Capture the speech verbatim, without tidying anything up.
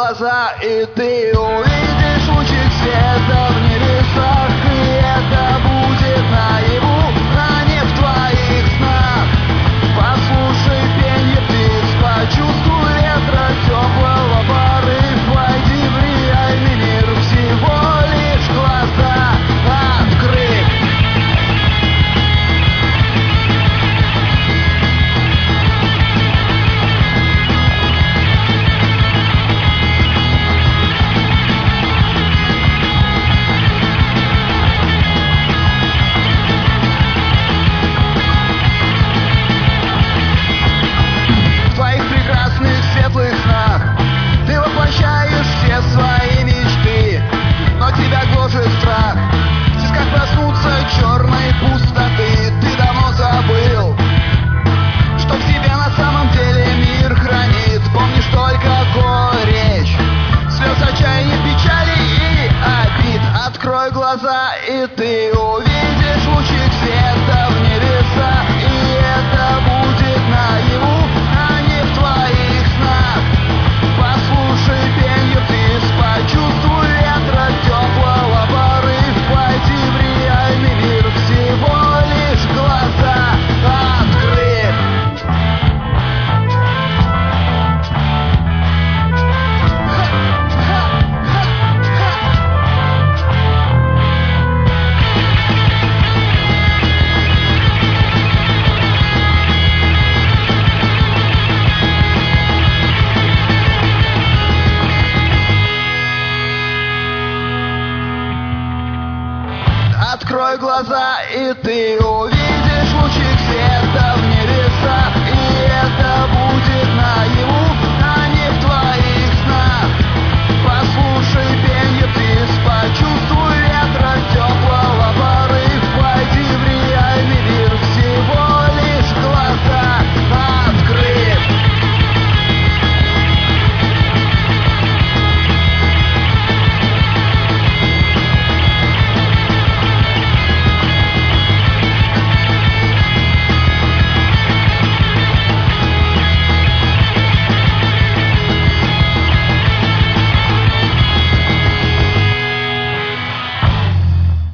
глаза, и ты увидишь лучик света в небесах. И это будет наяву, а не в твоих снах. Послушай пенье птиц, почувствуй ветра теплого порыв. Войди в реальный мир, всего лишь глаза открыть. Светлых снах ты воплощаешь все свои мечты, но тебя гложет страх. В тисках проснутся черной пустоты. Ты давно забыл, что в себе на самом деле мир хранит. Помнишь только горечь слез, отчаяния, печали и обид. Открой глаза, и ты увидишь лучик света в небесах. И это будет наяву, а не в твоих снах. Послушай пенье птиц, почувствуй ветра теплого порыв. Войди в реальный мир, всего лишь глаза открыть. Открой глаза, и ты